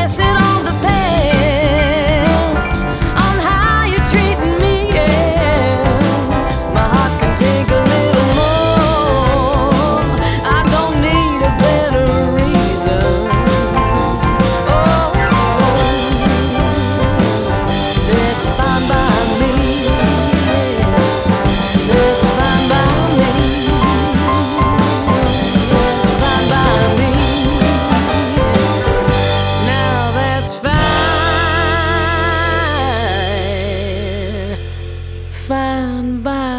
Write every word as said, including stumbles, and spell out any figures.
guess it all depends on how you're treating me. Yeah, my heart can take a little more. I don't need a better reason. Oh, that's fine by me. That's fine by me. That's fine by me. Now that's fine, fine by